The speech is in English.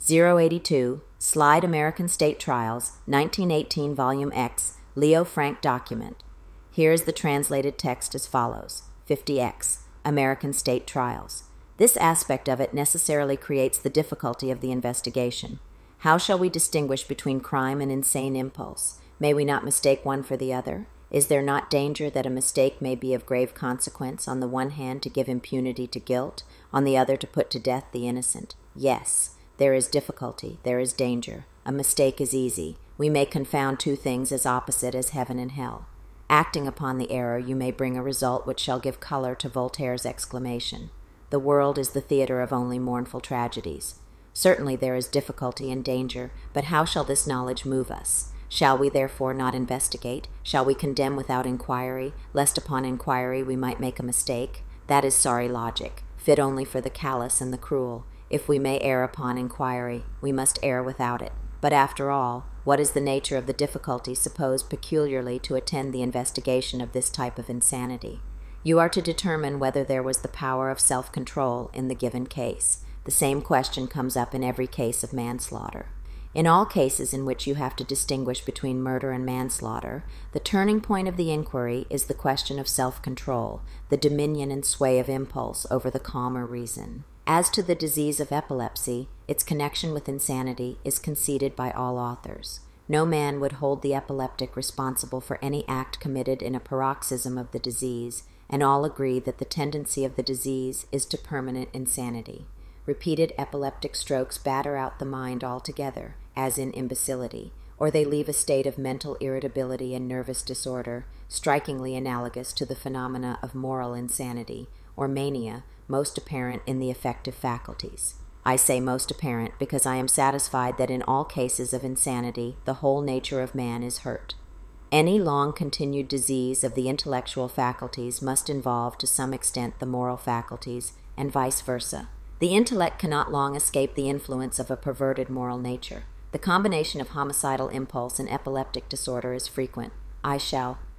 082, Slide American State Trials, 1918 Volume X, Leo Frank document. Here is the translated text as follows. 50X, American State Trials. This aspect of it necessarily creates the difficulty of the investigation. How shall we distinguish between crime and insane impulse? May we not mistake one for the other? Is there not danger that a mistake may be of grave consequence, on the one hand to give impunity to guilt, on the other to put to death the innocent? Yes. There is difficulty, there is danger. A mistake is easy. We may confound two things as opposite as heaven and hell. Acting upon the error, you may bring a result which shall give color to Voltaire's exclamation, "The world is the theater of only mournful tragedies." Certainly there is difficulty and danger, but how shall this knowledge move us? Shall we therefore not investigate? Shall we condemn without inquiry, lest upon inquiry we might make a mistake? That is sorry logic, fit only for the callous and the cruel. If we may err upon inquiry, we must err without it. But after all, what is the nature of the difficulty supposed peculiarly to attend the investigation of this type of insanity? You are to determine whether there was the power of self-control in the given case. The same question comes up in every case of manslaughter. In all cases in which you have to distinguish between murder and manslaughter, the turning point of the inquiry is the question of self-control, the dominion and sway of impulse over the calmer reason. As to the disease of epilepsy, its connection with insanity is conceded by all authors. No man would hold the epileptic responsible for any act committed in a paroxysm of the disease, and all agree that the tendency of the disease is to permanent insanity. Repeated epileptic strokes batter out the mind altogether, as in imbecility, or they leave a state of mental irritability and nervous disorder, strikingly analogous to the phenomena of moral insanity, or mania, most apparent in the affective faculties. I say most apparent because I am satisfied that in all cases of insanity the whole nature of man is hurt. Any long-continued disease of the intellectual faculties must involve to some extent the moral faculties, and vice versa. The intellect cannot long escape the influence of a perverted moral nature. The combination of homicidal impulse and epileptic disorder is frequent. I shall